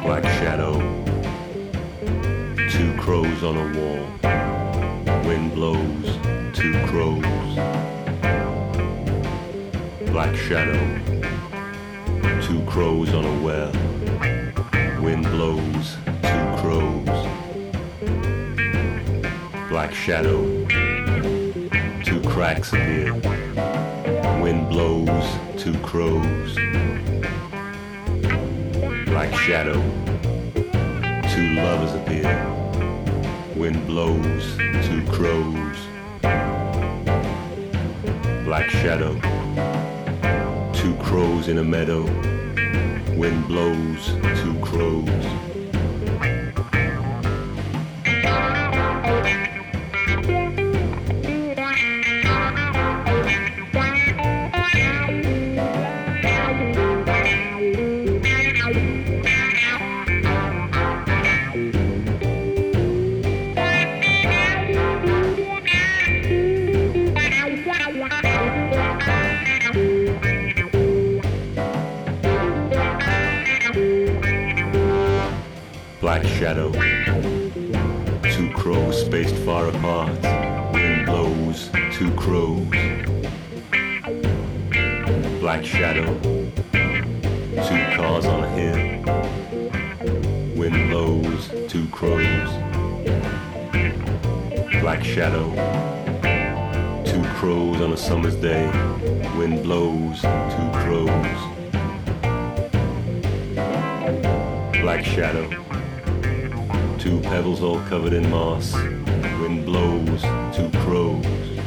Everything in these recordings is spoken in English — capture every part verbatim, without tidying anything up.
Black shadow, two crows on a wall. Wind blows, two crows. Black shadow, two crows on a well. Wind blows, two crows. Black shadow, two cracks appear. Wind blows, two crows. Black shadow, two lovers appear. Wind blows, two crows. Black shadow, two crows in a meadow. Wind blows, two crows. Black shadow, two crows spaced far apart. Wind blows, two crows. Black shadow, two cars on a hill. Wind blows, two crows. Black shadow, two crows on a summer's day. Wind blows, two crows. Black shadow, two pebbles all covered in moss. Wind blows, two crows.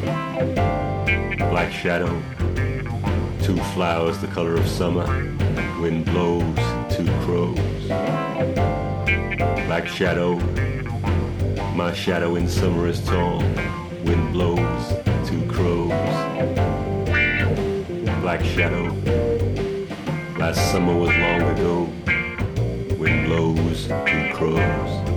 Black shadow, two flowers the color of summer. Wind blows, two crows. Black shadow, my shadow in summer is tall. Wind blows, two crows. Black shadow, last summer was long ago. Wind blows, two crows.